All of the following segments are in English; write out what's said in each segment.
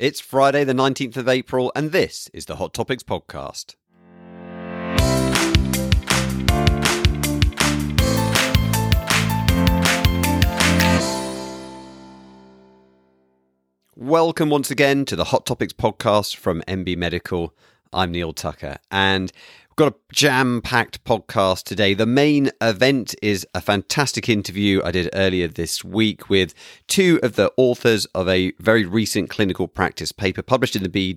It's Friday the 19th of April, and this is the Hot Topics podcast. Welcome once again to the Hot Topics podcast from MB Medical. I'm Neil Tucker, and we've got a jam-packed podcast today. The main event is a fantastic interview I did earlier this week with two of the authors of a very recent clinical practice paper published in the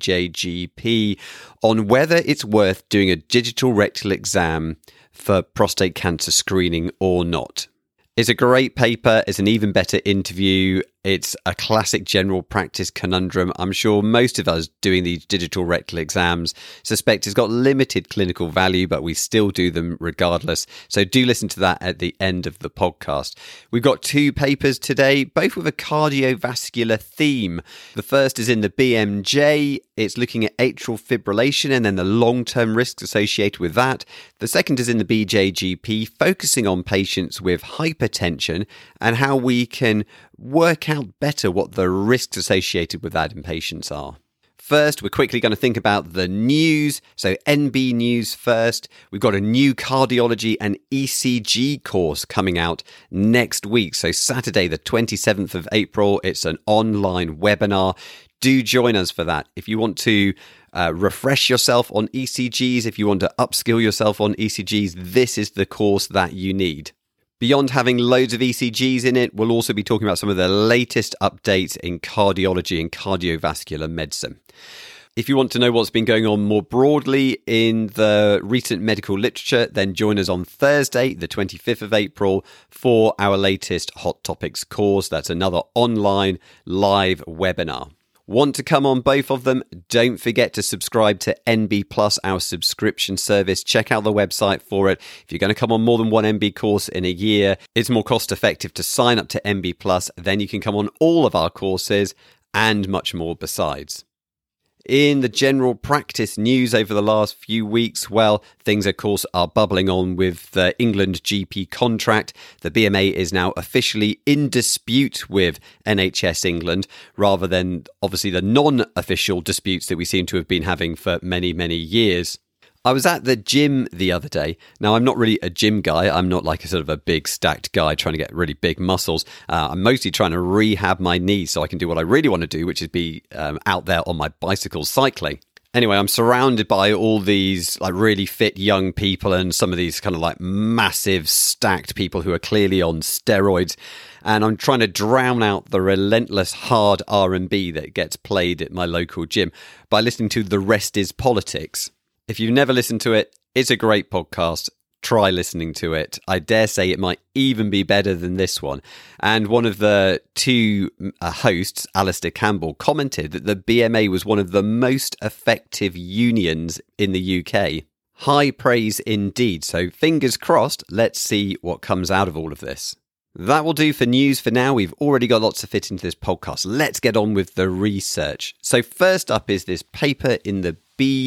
BJGP on whether it's worth doing a digital rectal exam for prostate cancer screening or not. It's a great paper. It's an even better interview. It's a classic general practice conundrum. I'm sure most of us doing these digital rectal exams suspect it's got limited clinical value, but we still do them regardless. So do listen to that at the end of the podcast. We've got two papers today, both with a cardiovascular theme. The first is in the BMJ. It's looking at atrial fibrillation and then the long-term risks associated with that. The second is in the BJGP, focusing on patients with hypertension and how we can work out better what the risks associated with that in patients are. First, we're quickly going to think about the news. So NB News first. We've got a new cardiology and ECG course coming out next week. So Saturday, the 27th of April, it's an online webinar. Do join us for that. If you want to refresh yourself on ECGs, if you want to upskill yourself on ECGs, this is the course that you need. Beyond having loads of ECGs in it, we'll also be talking about some of the latest updates in cardiology and cardiovascular medicine. If you want to know what's been going on more broadly in the recent medical literature, then join us on Thursday, the 25th of April, for our latest Hot Topics course. That's another online live webinar. Want to come on both of them? Don't forget to subscribe to NB Plus, our subscription service. Check out the website for it. If you're going to come on more than one NB course in a year, it's more cost effective to sign up to NB Plus. Then you can come on all of our courses and much more besides. In the general practice news over the last few weeks, well, things, of course, are bubbling on with the England GP contract. The BMA is now officially in dispute with NHS England, rather than, obviously, the non-official disputes that we seem to have been having for many, many years. I was at the gym the other day. Now, I'm not really a gym guy. I'm not like a sort of a big stacked guy trying to get really big muscles. I'm mostly trying to rehab my knees so I can do what I really want to do, which is be out there on my bicycle cycling. Anyway, I'm surrounded by all these like really fit young people and some of these kind of like massive stacked people who are clearly on steroids. And I'm trying to drown out the relentless hard R&B that gets played at my local gym by listening to The Rest is Politics. If you've never listened to it, it's a great podcast. Try listening to it. I dare say it might even be better than this one. And one of the two hosts, Alistair Campbell, commented that the BMA was one of the most effective unions in the UK. High praise indeed. So fingers crossed, let's see what comes out of all of this. That will do for news for now. We've already got lots to fit into this podcast. Let's get on with the research. So first up is this paper in the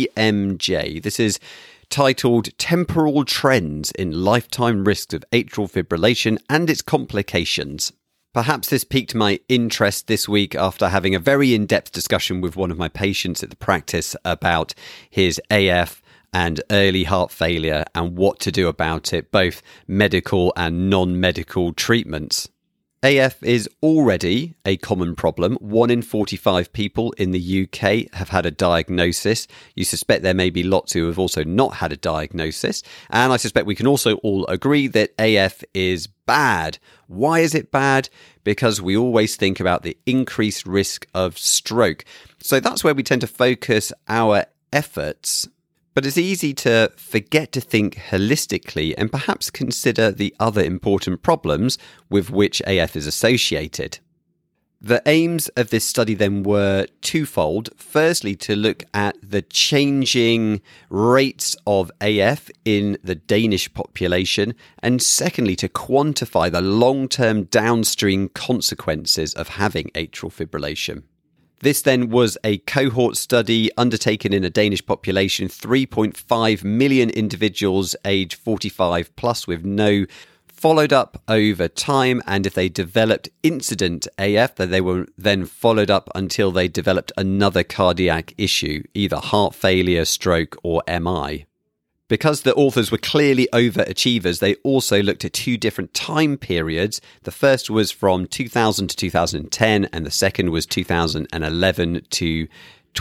BMJ. This is titled Temporal Trends in Lifetime Risks of Atrial Fibrillation and Its Complications. Perhaps this piqued my interest this week after having a very in-depth discussion with one of my patients at the practice about his AF and early heart failure and what to do about it, both medical and non-medical treatments. AF is already a common problem. 1 in 45 people in the UK have had a diagnosis. You suspect there may be lots who have also not had a diagnosis. And I suspect we can also all agree that AF is bad. Why is it bad? Because we always think about the increased risk of stroke. So that's where we tend to focus our efforts. But it's easy to forget to think holistically and perhaps consider the other important problems with which AF is associated. The aims of this study then were twofold. Firstly, to look at the changing rates of AF in the Danish population, and secondly, to quantify the long-term downstream consequences of having atrial fibrillation. This then was a cohort study undertaken in a Danish population, 3.5 million individuals aged 45 plus with no followed up over time, and if they developed incident AF, then they were then followed up until they developed another cardiac issue, either heart failure, stroke, or MI. Because the authors were clearly overachievers, they also looked at two different time periods. The first was from 2000 to 2010, and the second was 2011 to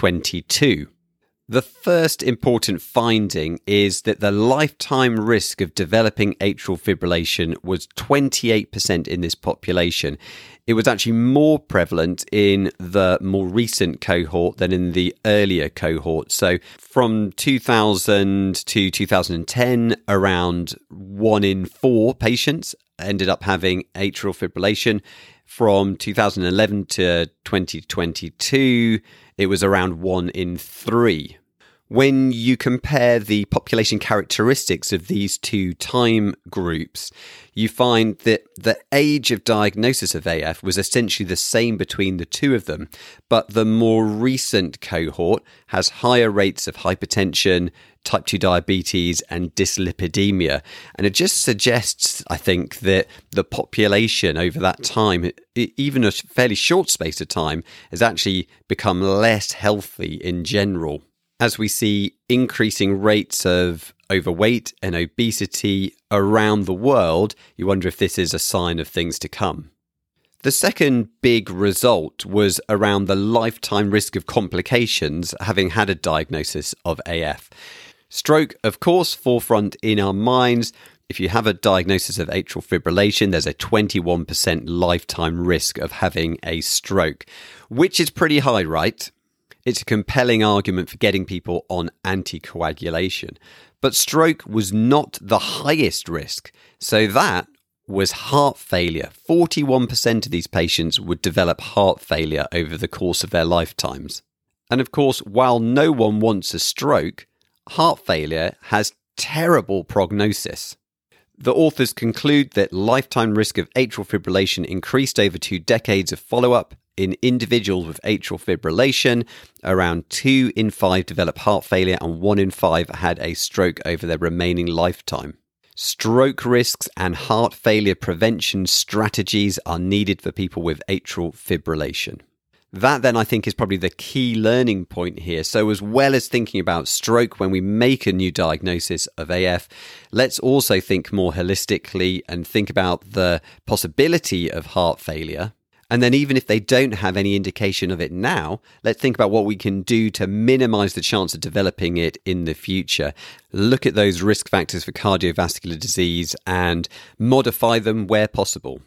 22. The first important finding is that the lifetime risk of developing atrial fibrillation was 28% in this population. It was actually more prevalent in the more recent cohort than in the earlier cohort. So from 2000 to 2010, around 1 in 4 patients ended up having atrial fibrillation. From 2011 to 2022, it was around 1 in 3. When you compare the population characteristics of these two time groups, you find that the age of diagnosis of AF was essentially the same between the two of them, but the more recent cohort has higher rates of hypertension, type 2 diabetes, and dyslipidemia. And it just suggests, I think, that the population over that time, even a fairly short space of time, has actually become less healthy in general. As we see increasing rates of overweight and obesity around the world, you wonder if this is a sign of things to come. The second big result was around the lifetime risk of complications having had a diagnosis of AF. Stroke, of course, forefront in our minds. If you have a diagnosis of atrial fibrillation, there's a 21% lifetime risk of having a stroke, which is pretty high, right? It's a compelling argument for getting people on anticoagulation. But stroke was not the highest risk. So that was heart failure. 41% of these patients would develop heart failure over the course of their lifetimes. And of course, while no one wants a stroke, heart failure has terrible prognosis. The authors conclude that lifetime risk of atrial fibrillation increased over 2 decades of follow-up. In individuals with atrial fibrillation, around 2 in 5 develop heart failure and 1 in 5 had a stroke over their remaining lifetime. Stroke risks and heart failure prevention strategies are needed for people with atrial fibrillation. That then I think is probably the key learning point here. So as well as thinking about stroke when we make a new diagnosis of AF, let's also think more holistically and think about the possibility of heart failure. And then even if they don't have any indication of it now, let's think about what we can do to minimize the chance of developing it in the future. Look at those risk factors for cardiovascular disease and modify them where possible.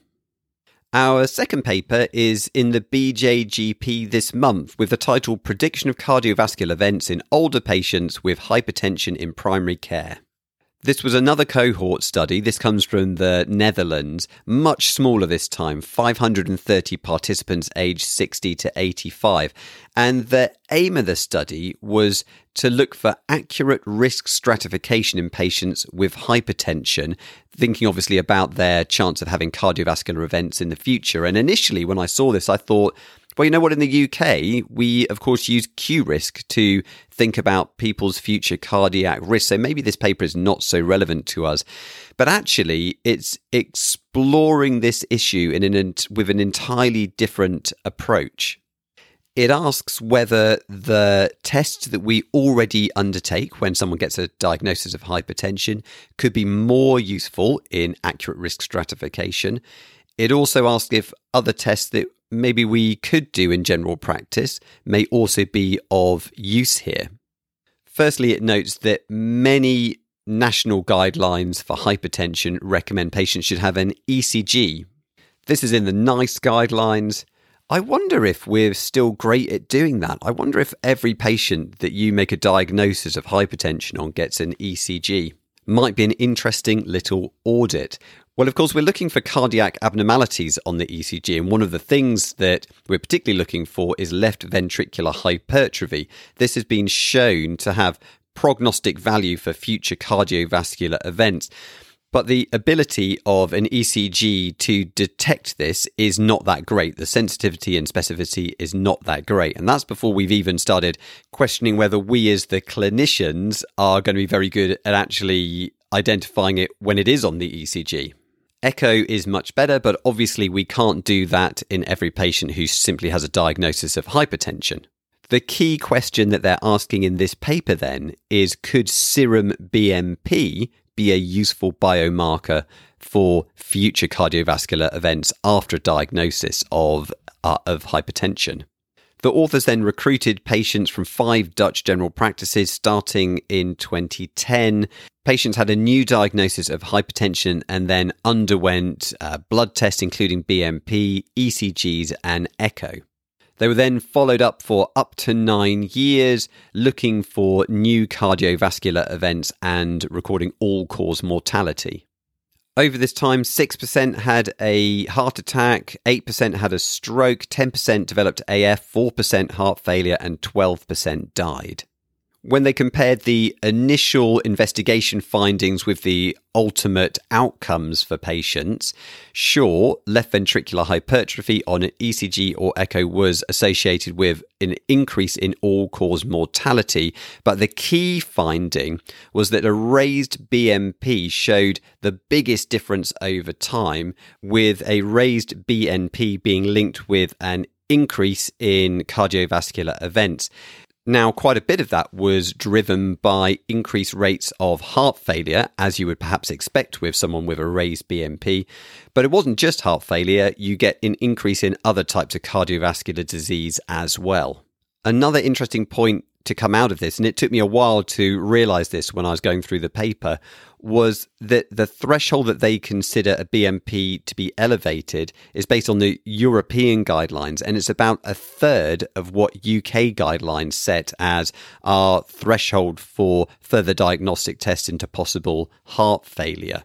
Our second paper is in the BJGP this month with the title Prediction of Cardiovascular Events in Older Patients with Hypertension in Primary Care. This was another cohort study. This comes from the Netherlands, much smaller this time, 530 participants aged 60 to 85. And the aim of the study was to look for accurate risk stratification in patients with hypertension, thinking obviously about their chance of having cardiovascular events in the future. And initially, when I saw this, I thought, well, you know what, in the UK, we, of course, use QRisk to think about people's future cardiac risk. So maybe this paper is not so relevant to us. But actually, it's exploring this issue with an entirely different approach. It asks whether the tests that we already undertake when someone gets a diagnosis of hypertension could be more useful in accurate risk stratification. It also asks if other tests that maybe we could do in general practice may also be of use here. Firstly, it notes that many national guidelines for hypertension recommend patients should have an ECG. This is in the NICE guidelines. I wonder if we're still great at doing that. I wonder if every patient that you make a diagnosis of hypertension on gets an ECG. Might be an interesting little audit. Well, of course, we're looking for cardiac abnormalities on the ECG, and one of the things that we're particularly looking for is left ventricular hypertrophy. This has been shown to have prognostic value for future cardiovascular events. But the ability of an ECG to detect this is not that great. The sensitivity and specificity is not that great. And that's before we've even started questioning whether we as the clinicians are going to be very good at actually identifying it when it is on the ECG. Echo is much better, but obviously we can't do that in every patient who simply has a diagnosis of hypertension. The key question that they're asking in this paper then is, could serum BNP be a useful biomarker for future cardiovascular events after a diagnosis of hypertension? The authors then recruited patients from 5 Dutch general practices starting in 2010. Patients had a new diagnosis of hypertension and then underwent blood tests including BNP, ECGs and echo. They were then followed up for up to 9 years, looking for new cardiovascular events and recording all-cause mortality. Over this time, 6% had a heart attack, 8% had a stroke, 10% developed AF, 4% heart failure, and 12% died. When they compared the initial investigation findings with the ultimate outcomes for patients, sure, left ventricular hypertrophy on an ECG or echo was associated with an increase in all-cause mortality, but the key finding was that a raised BNP showed the biggest difference over time, with a raised BNP being linked with an increase in cardiovascular events. Now, quite a bit of that was driven by increased rates of heart failure, as you would perhaps expect with someone with a raised BNP. But it wasn't just heart failure, you get an increase in other types of cardiovascular disease as well. Another interesting point to come out of this, and it took me a while to realize this when I was going through the paper, was that the threshold that they consider a BNP to be elevated is based on the European guidelines, and it's about a third of what UK guidelines set as our threshold for further diagnostic tests into possible heart failure.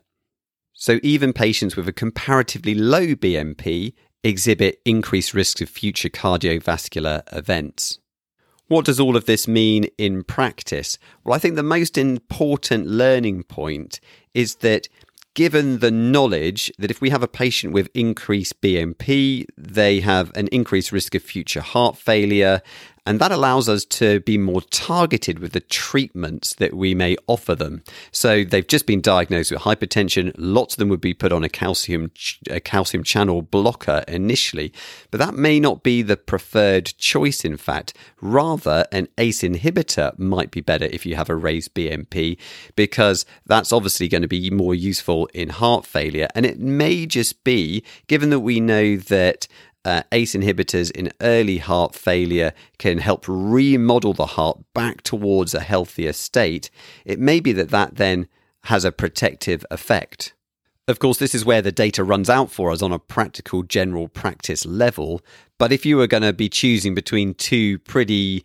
So even patients with a comparatively low BNP exhibit increased risks of future cardiovascular events. What does all of this mean in practice? Well, I think the most important learning point is that given the knowledge that if we have a patient with increased BNP, they have an increased risk of future heart failure, and that allows us to be more targeted with the treatments that we may offer them. So they've just been diagnosed with hypertension. Lots of them would be put on a calcium channel blocker initially, but that may not be the preferred choice, in fact. Rather, an ACE inhibitor might be better if you have a raised BNP, because that's obviously going to be more useful in heart failure. And it may just be, given that we know that ACE inhibitors in early heart failure can help remodel the heart back towards a healthier state, it may be that then has a protective effect. Of course, this is where the data runs out for us on a practical general practice level. But if you were going to be choosing between two pretty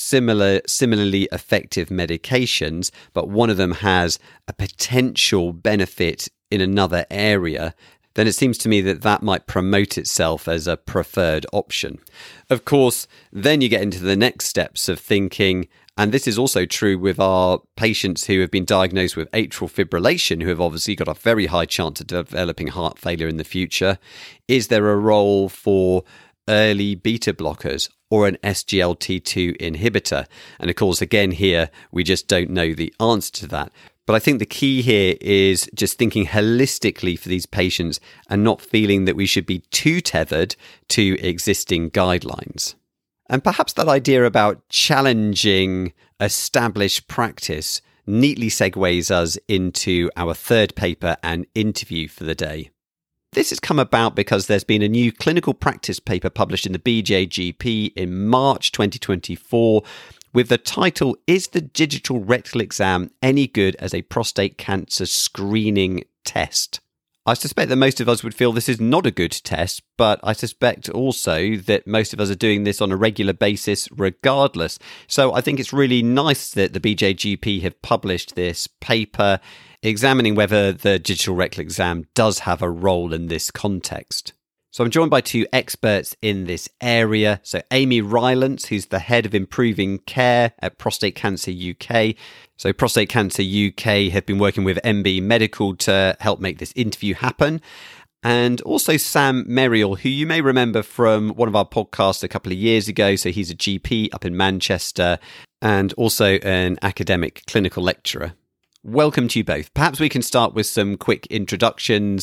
similarly effective medications, but one of them has a potential benefit in another area, then it seems to me that might promote itself as a preferred option. Of course, then you get into the next steps of thinking, and this is also true with our patients who have been diagnosed with atrial fibrillation, who have obviously got a very high chance of developing heart failure in the future. Is there a role for early beta blockers or an SGLT2 inhibitor? And of course, again, here, we just don't know the answer to that. But I think the key here is just thinking holistically for these patients and not feeling that we should be too tethered to existing guidelines. And perhaps that idea about challenging established practice neatly segues us into our third paper and interview for the day. This has come about because there's been a new clinical practice paper published in the BJGP in March 2024 with the title, "Is the digital rectal exam any good as a prostate cancer screening test?" I suspect that most of us would feel this is not a good test, but I suspect also that most of us are doing this on a regular basis regardless. So I think it's really nice that the BJGP have published this paper examining whether the digital rectal exam does have a role in this context. So I'm joined by two experts in this area. So Amy Rylance, who's the head of improving care at Prostate Cancer UK. So Prostate Cancer UK have been working with MB Medical to help make this interview happen. And also Sam Merrill, who you may remember from one of our podcasts a couple of years ago. So he's a GP up in Manchester and also an academic clinical lecturer. Welcome to you both. Perhaps we can start with some quick introductions.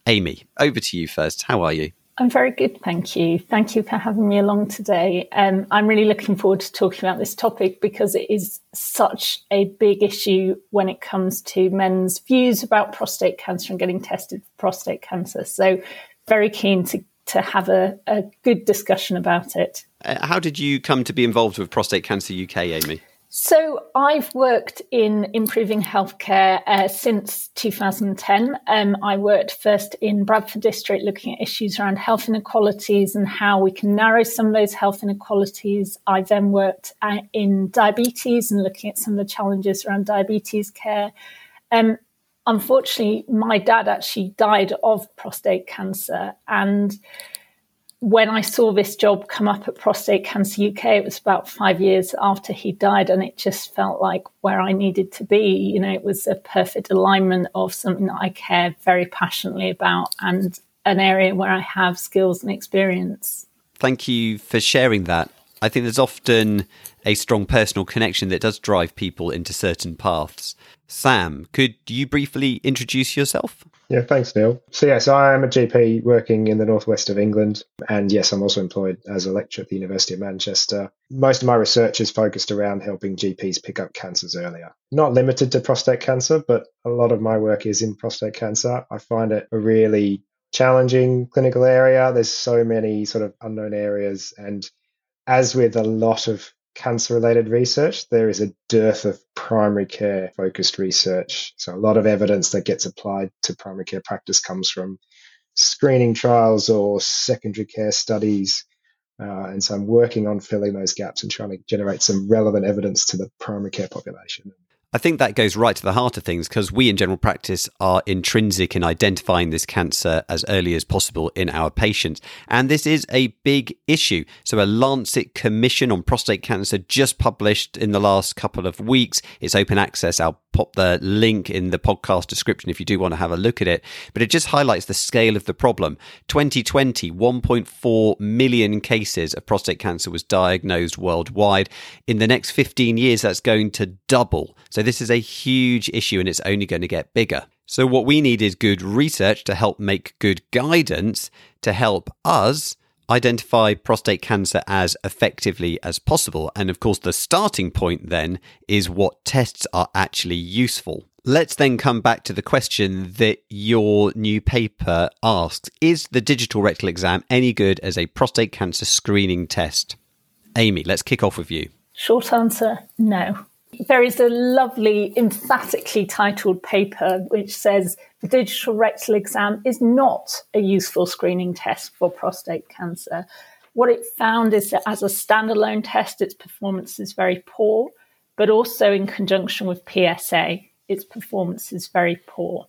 Amy, over to you first. How are you? I'm very good, thank you. Thank you for having me along today. I'm really looking forward to talking about this topic because it is such a big issue when it comes to men's views about prostate cancer and getting tested for prostate cancer. So very keen to have a good discussion about it. How did you come to be involved with Prostate Cancer UK, Amy? So I've worked in improving healthcare since 2010. I worked first in Bradford District looking at issues around health inequalities and how we can narrow some of those health inequalities. I then worked in diabetes and looking at some of the challenges around diabetes care. Unfortunately, my dad actually died of prostate cancer, and when I saw this job come up at Prostate Cancer UK, it was about 5 years after he died, and it just felt like where I needed to be. You know, it was a perfect alignment of something that I care very passionately about and an area where I have skills and experience. Thank you for sharing that. I think there's often a strong personal connection that does drive people into certain paths. Sam, could you briefly introduce yourself? Yeah, thanks, Neil. So I am a GP working in the northwest of England. And yes, I'm also employed as a lecturer at the University of Manchester. Most of my research is focused around helping GPs pick up cancers earlier. Not limited to prostate cancer, but a lot of my work is in prostate cancer. I find it a really challenging clinical area. There's so many sort of unknown areas. And as with a lot of cancer-related research, there is a dearth of primary care-focused research. So a lot of evidence that gets applied to primary care practice comes from screening trials or secondary care studies. And so I'm working on filling those gaps and trying to generate some relevant evidence to the primary care population. I think that goes right to the heart of things because we in general practice are intrinsic in identifying this cancer as early as possible in our patients. And this is a big issue. So a Lancet Commission on Prostate Cancer just published in the last couple of weeks. It's open access. I'll pop the link in the podcast description if you do want to have a look at it. But it just highlights the scale of the problem. 2020, 1.4 million cases of prostate cancer was diagnosed worldwide. In the next 15 years, that's going to double. So this is a huge issue and it's only going to get bigger. So what we need is good research to help make good guidance to help us identify prostate cancer as effectively as possible. And of course, the starting point then is what tests are actually useful. Let's then come back to the question that your new paper asks. Is the digital rectal exam any good as a prostate cancer screening test? Amy, let's kick off with you. Short answer, no. There is a lovely, emphatically titled paper which says the digital rectal exam is not a useful screening test for prostate cancer. What it found is that as a standalone test, its performance is very poor, but also in conjunction with PSA, its performance is very poor.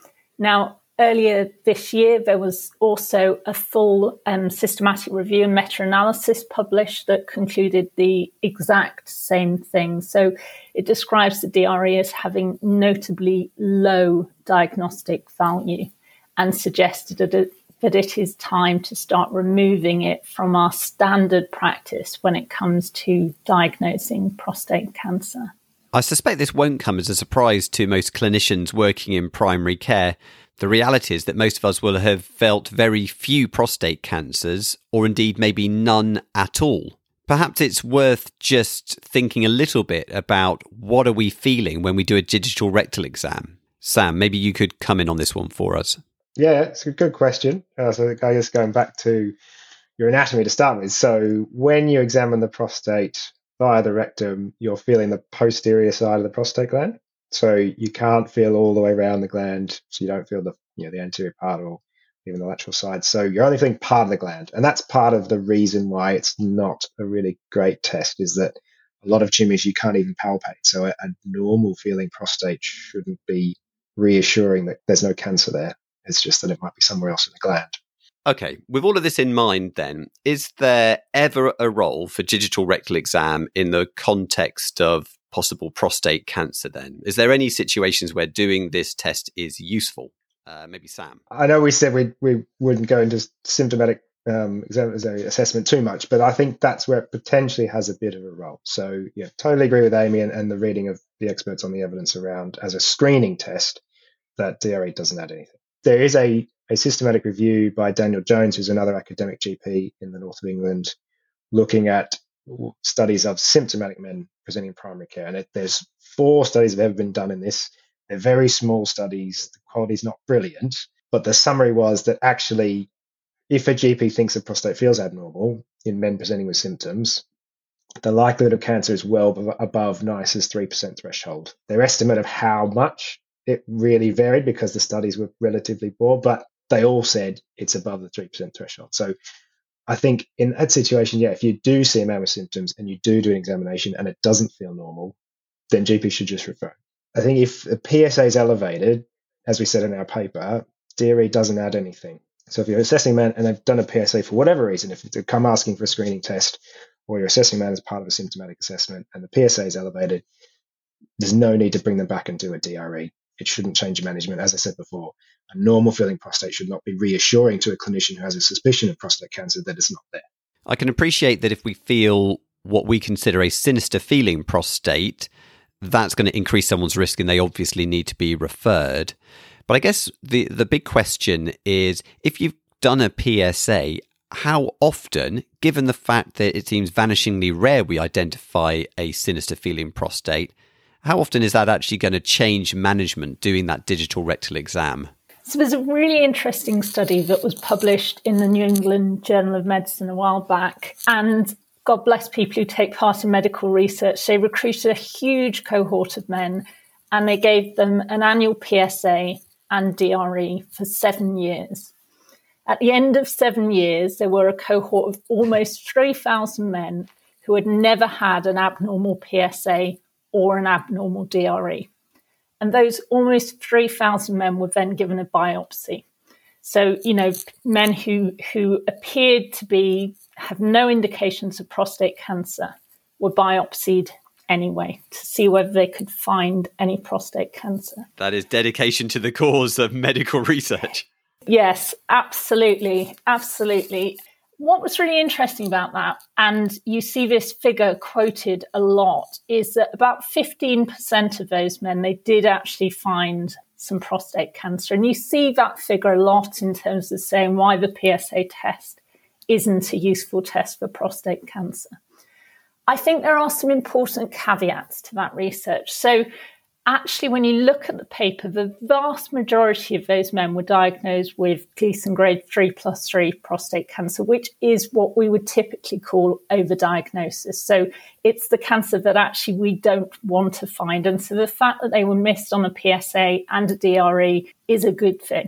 Now, earlier this year, there was also a full systematic review and meta-analysis published that concluded the exact same thing. So it describes the DRE as having notably low diagnostic value and suggested that it is time to start removing it from our standard practice when it comes to diagnosing prostate cancer. I suspect this won't come as a surprise to most clinicians working in primary care. The reality is that most of us will have felt very few prostate cancers, or indeed maybe none at all. Perhaps it's worth just thinking a little bit about what are we feeling when we do a digital rectal exam. Sam, maybe you could come in on this one for us. Yeah, it's a good question. So I guess going back to your anatomy to start with. So when you examine the prostate via the rectum, you're feeling the posterior side of the prostate gland. So you can't feel all the way around the gland, so you don't feel the anterior part or even the lateral side. So you're only feeling part of the gland. And that's part of the reason why it's not a really great test, is that a lot of tumours you can't even palpate. So a normal feeling prostate shouldn't be reassuring that there's no cancer there. It's just that it might be somewhere else in the gland. Okay, with all of this in mind then, is there ever a role for digital rectal exam in the context of possible prostate cancer then? Is there any situations where doing this test is useful? Maybe Sam. I know we said we wouldn't go into symptomatic assessment too much, but I think that's where it potentially has a bit of a role. So yeah, totally agree with Amy and the reading of the experts on the evidence around as a screening test that DRE doesn't add anything. There is a a systematic review by Daniel Jones, who's another academic GP in the north of England, looking at studies of symptomatic men presenting in primary care. And there's 4 studies that have ever been done in this. They're very small studies. The quality's not brilliant. But the summary was that actually, if a GP thinks a prostate feels abnormal in men presenting with symptoms, the likelihood of cancer is well above NICE's 3% threshold. Their estimate of how much, it really varied because the studies were relatively poor, but they all said it's above the 3% threshold. So I think in that situation, if you do see a man with symptoms and you do an examination and it doesn't feel normal, then GP should just refer. I think if the PSA is elevated, as we said in our paper, DRE doesn't add anything. So if you're assessing a man and they've done a PSA for whatever reason, if they come asking for a screening test or you're assessing a man as part of a symptomatic assessment and the PSA is elevated, there's no need to bring them back and do a DRE. It shouldn't change management. As I said before, a normal feeling prostate should not be reassuring to a clinician who has a suspicion of prostate cancer that it's not there. I can appreciate that if we feel what we consider a sinister feeling prostate, that's going to increase someone's risk and they obviously need to be referred. But I guess the big question is, if you've done a PSA, how often, given the fact that it seems vanishingly rare we identify a sinister feeling prostate, how often is that actually going to change management doing that digital rectal exam? So there's a really interesting study that was published in the New England Journal of Medicine a while back. And God bless people who take part in medical research. They recruited a huge cohort of men and they gave them an annual PSA and DRE for 7 years. At the end of 7 years, there were a cohort of almost 3,000 men who had never had an abnormal PSA or an abnormal DRE. And those almost 3,000 men were then given a biopsy. So, men who appeared to have no indications of prostate cancer were biopsied anyway to see whether they could find any prostate cancer. That is dedication to the cause of medical research. Yes, absolutely. Absolutely. What was really interesting about that, and you see this figure quoted a lot, is that about 15% of those men, they did actually find some prostate cancer. And you see that figure a lot in terms of saying why the PSA test isn't a useful test for prostate cancer. I think there are some important caveats to that research. So actually, when you look at the paper, the vast majority of those men were diagnosed with Gleason grade 3+3 prostate cancer, which is what we would typically call overdiagnosis. So it's the cancer that actually we don't want to find. And so the fact that they were missed on a PSA and a DRE is a good thing.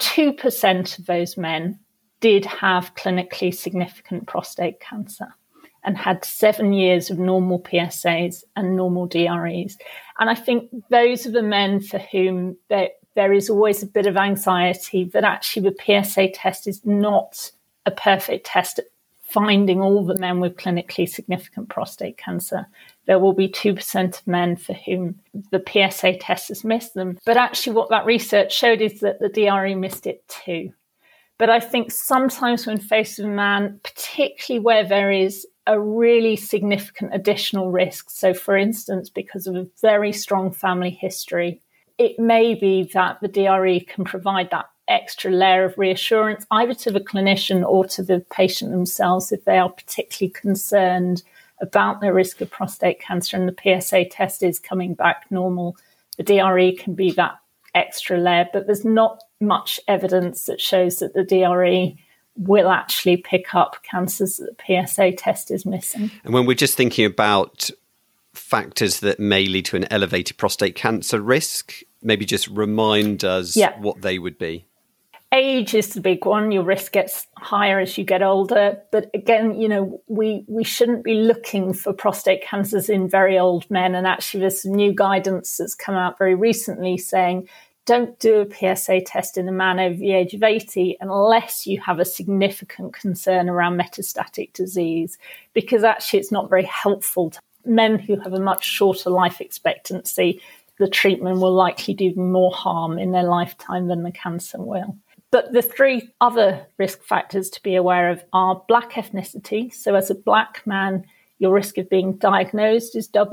2% of those men did have clinically significant prostate cancer and had 7 years of normal PSAs and normal DREs. And I think those are the men for whom there is always a bit of anxiety that actually the PSA test is not a perfect test at finding all the men with clinically significant prostate cancer. There will be 2% of men for whom the PSA test has missed them. But actually what that research showed is that the DRE missed it too. But I think sometimes when faced with a man, particularly where there is a really significant additional risk. So, for instance, because of a very strong family history, it may be that the DRE can provide that extra layer of reassurance, either to the clinician or to the patient themselves, if they are particularly concerned about their risk of prostate cancer and the PSA test is coming back normal. The DRE can be that extra layer, but there's not much evidence that shows that the DRE will actually pick up cancers that the PSA test is missing. And when we're just thinking about factors that may lead to an elevated prostate cancer risk, maybe just remind us what they would be. Age is the big one. Your risk gets higher as you get older. But again, we shouldn't be looking for prostate cancers in very old men. And actually there's some new guidance that's come out very recently saying don't do a PSA test in a man over the age of 80 unless you have a significant concern around metastatic disease, because actually it's not very helpful to men who have a much shorter life expectancy. The treatment will likely do more harm in their lifetime than the cancer will. But the 3 other risk factors to be aware of are Black ethnicity. So as a Black man, your risk of being diagnosed is double.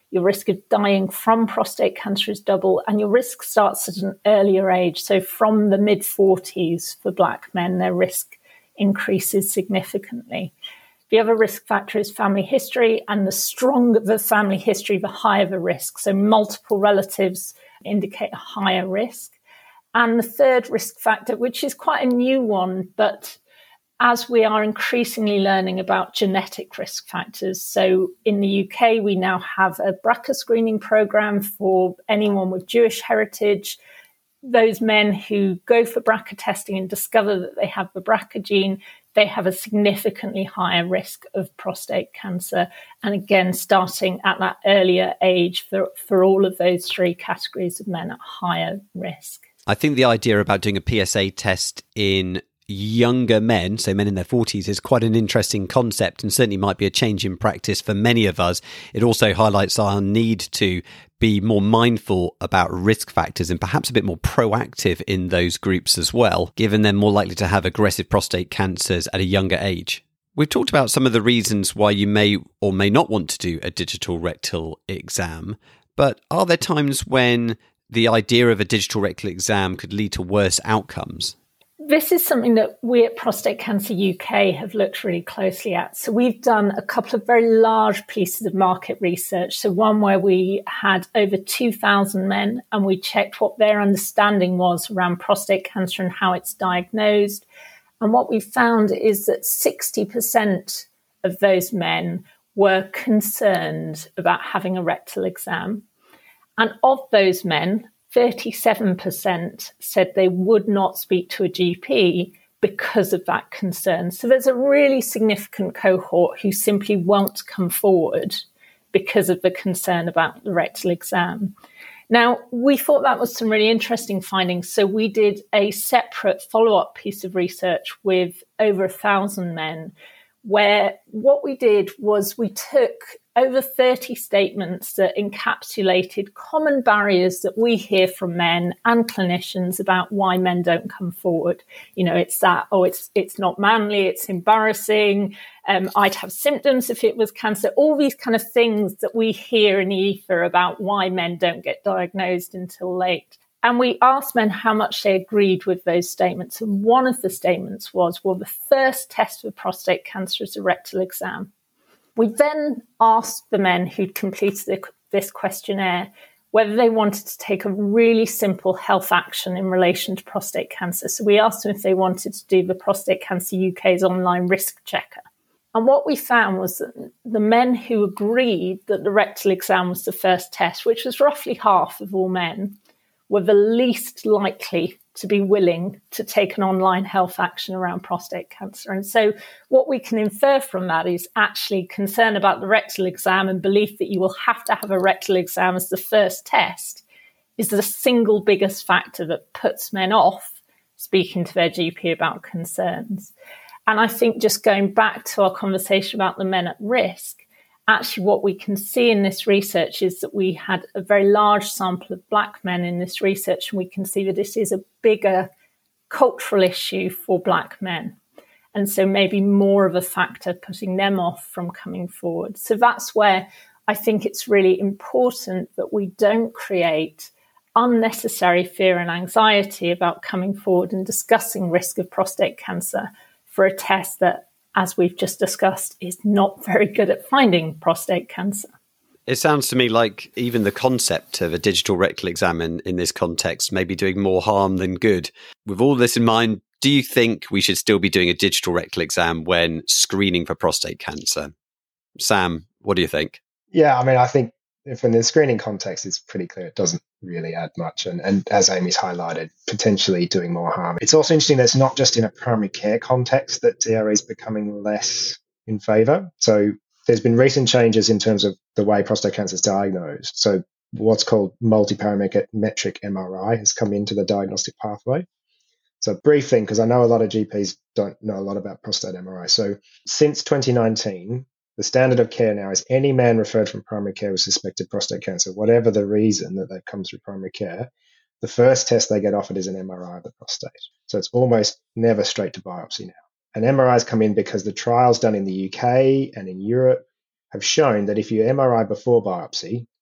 your risk of dying from prostate cancer is double, and your risk starts at an earlier age. So from the mid-40s for Black men, their risk increases significantly. The other risk factor is family history, and the stronger the family history, the higher the risk. So multiple relatives indicate a higher risk. And the third risk factor, which is quite a new one, but as we are increasingly learning about genetic risk factors. So in the UK, we now have a BRCA screening program for anyone with Jewish heritage. Those men who go for BRCA testing and discover that they have the BRCA gene, they have a significantly higher risk of prostate cancer. And again, starting at that earlier age for all of those three categories of men at higher risk. I think the idea about doing a PSA test in younger men, so men in their 40s, is quite an interesting concept and certainly might be a change in practice for many of us. It also highlights our need to be more mindful about risk factors and perhaps a bit more proactive in those groups as well, given they're more likely to have aggressive prostate cancers at a younger age. We've talked about some of the reasons why you may or may not want to do a digital rectal exam, but are there times when the idea of a digital rectal exam could lead to worse outcomes? This is something that we at Prostate Cancer UK have looked really closely at. So we've done a couple of very large pieces of market research. So one where we had over 2,000 men and we checked what their understanding was around prostate cancer and how it's diagnosed. And what we found is that 60% of those men were concerned about having a rectal exam. And of those men, 37% said they would not speak to a GP because of that concern. So there's a really significant cohort who simply won't come forward because of the concern about the rectal exam. Now, we thought that was some really interesting findings. So we did a separate follow-up piece of research with over 1,000 men, where what we did was we took over 30 statements that encapsulated common barriers that we hear from men and clinicians about why men don't come forward. You know, it's that, it's not manly, it's embarrassing, I'd have symptoms if it was cancer, all these kind of things that we hear in the ether about why men don't get diagnosed until late. And we asked men how much they agreed with those statements. And one of the statements was, well, the first test for prostate cancer is a rectal exam. We then asked the men who'd completed this questionnaire whether they wanted to take a really simple health action in relation to prostate cancer. So we asked them if they wanted to do the Prostate Cancer UK's online risk checker. And what we found was that the men who agreed that the rectal exam was the first test, which was roughly half of all men, were the least likely to be willing to take an online health action around prostate cancer. And so what we can infer from that is actually concern about the rectal exam and belief that you will have to have a rectal exam as the first test is the single biggest factor that puts men off speaking to their GP about concerns. And I think just going back to our conversation about the men at risk, actually what we can see in this research is that we had a very large sample of Black men in this research, and we can see that this is a bigger cultural issue for Black men. And so maybe more of a factor putting them off from coming forward. So that's where I think it's really important that we don't create unnecessary fear and anxiety about coming forward and discussing risk of prostate cancer for a test that, as we've just discussed, is not very good at finding prostate cancer. It sounds to me like even the concept of a digital rectal exam in this context may be doing more harm than good. With all this in mind, do you think we should still be doing a digital rectal exam when screening for prostate cancer? Sam, what do you think? Yeah, I mean, I think if in the screening context, it's pretty clear it doesn't really add much. And as Amy's highlighted, potentially doing more harm. It's also interesting that it's not just in a primary care context that DRE is becoming less in favour. So there's been recent changes in terms of the way prostate cancer is diagnosed. So what's called multiparametric MRI has come into the diagnostic pathway. So brief thing, because I know a lot of GPs don't know a lot about prostate MRI. So since 2019, the standard of care now is any man referred from primary care with suspected prostate cancer, whatever the reason that they come through primary care, the first test they get offered is an MRI of the prostate. So it's almost never straight to biopsy now. And MRIs come in because the trials done in the UK and in Europe have shown that if you MRI before biopsy,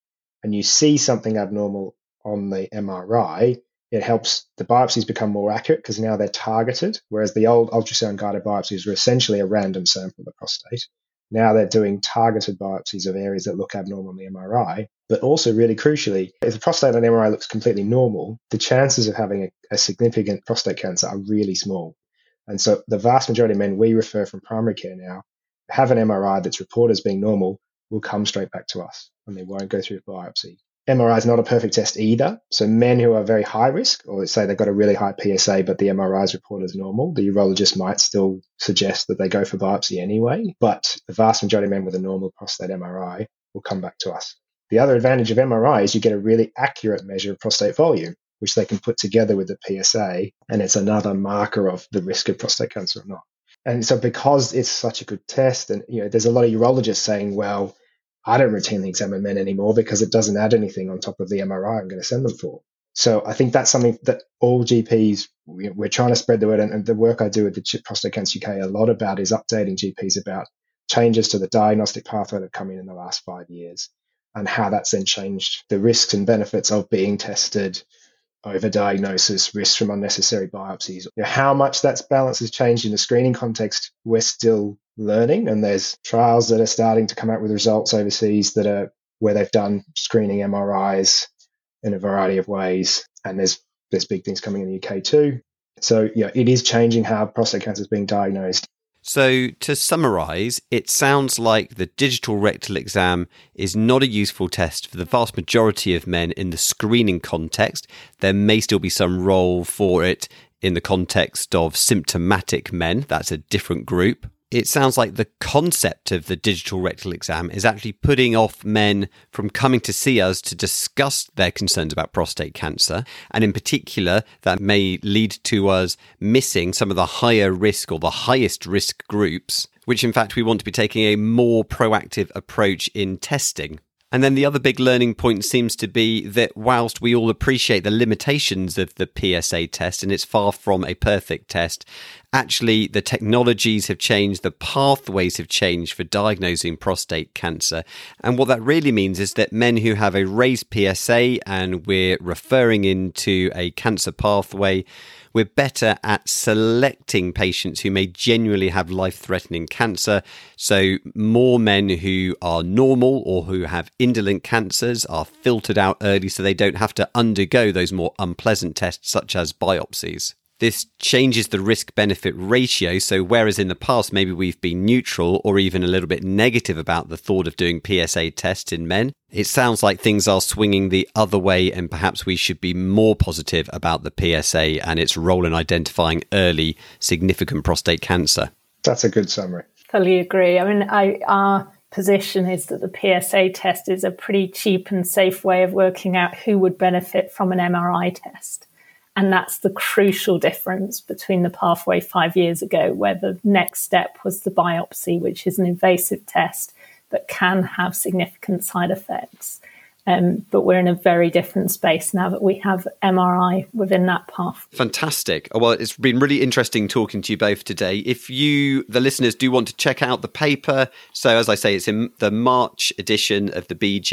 and you see something abnormal on the MRI, it helps the biopsies become more accurate because now they're targeted, whereas the old ultrasound-guided biopsies were essentially a random sample of the prostate. Now they're doing targeted biopsies of areas that look abnormal on the MRI, but also really crucially, if the prostate on MRI looks completely normal, the chances of having a significant prostate cancer are really small. And so the vast majority of men we refer from primary care now have an MRI that's reported as being normal will come straight back to us and they won't go through biopsy. MRI is not a perfect test either. So men who are very high risk, or let's say they've got a really high PSA, but the MRI is reported as normal, the urologist might still suggest that they go for biopsy anyway. But the vast majority of men with a normal prostate MRI will come back to us. The other advantage of MRI is you get a really accurate measure of prostate volume, which they can put together with the PSA, and it's another marker of the risk of prostate cancer or not. And so because it's such a good test, and there's a lot of urologists saying, well, I don't routinely examine men anymore because it doesn't add anything on top of the MRI I'm going to send them for. So I think that's something that all GPs, we're trying to spread the word, and the work I do with the Prostate Cancer UK a lot about is updating GPs about changes to the diagnostic pathway that have come in the last 5 years and how that's then changed the risks and benefits of being tested, overdiagnosis, risks from unnecessary biopsies. How much that balance has changed in the screening context, we're still learning, and there's trials that are starting to come out with results overseas that are where they've done screening MRIs in a variety of ways, and there's big things coming in the UK too. So it is changing how prostate cancer is being diagnosed. So to summarise, it sounds like the digital rectal exam is not a useful test for the vast majority of men in the screening context. There may still be some role for it in the context of symptomatic men. That's a different group. It sounds like the concept of the digital rectal exam is actually putting off men from coming to see us to discuss their concerns about prostate cancer. And in particular, that may lead to us missing some of the higher risk or the highest risk groups, which in fact we want to be taking a more proactive approach in testing. And then the other big learning point seems to be that whilst we all appreciate the limitations of the PSA test, and it's far from a perfect test, actually the technologies have changed, the pathways have changed for diagnosing prostate cancer. And what that really means is that men who have a raised PSA and we're referring into a cancer pathway, we're better at selecting patients who may genuinely have life-threatening cancer. So more men who are normal or who have indolent cancers are filtered out early so they don't have to undergo those more unpleasant tests such as biopsies. This changes the risk-benefit ratio, so whereas in the past maybe we've been neutral or even a little bit negative about the thought of doing PSA tests in men, it sounds like things are swinging the other way and perhaps we should be more positive about the PSA and its role in identifying early significant prostate cancer. That's a good summary. Fully agree. I mean, our position is that the PSA test is a pretty cheap and safe way of working out who would benefit from an MRI test. And that's the crucial difference between the pathway 5 years ago, where the next step was the biopsy, which is an invasive test that can have significant side effects. But we're in a very different space now that we have MRI within that path. Fantastic. Well, it's been really interesting talking to you both today. If you, the listeners, do want to check out the paper, so as I say, it's in the March edition of the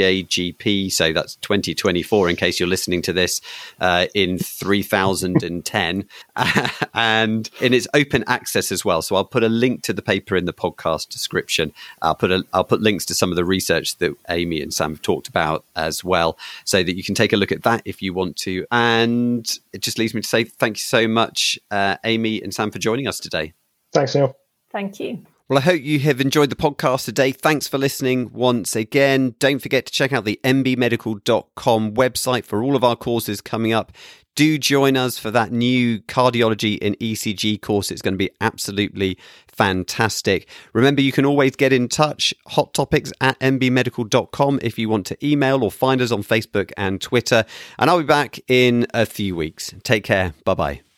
BJGP, so that's 2024 in case you're listening to this in 3010, and it's open access as well. So I'll put a link to the paper in the podcast description. I'll put links to some of the research that Amy and Sam have talked about as well, so that you can take a look at that if you want to. And it just leaves me to say thank you so much, Amy and Sam, for joining us today. Thanks, Neil. Thank you. Well, I hope you have enjoyed the podcast today. Thanks for listening once again. Don't forget to check out the mbmedical.com website for all of our courses coming up. Do join us for that new cardiology and ECG course. It's going to be absolutely fantastic. Remember, you can always get in touch, hottopics@mbmedical.com if you want to email or find us on Facebook and Twitter. And I'll be back in a few weeks. Take care. Bye-bye.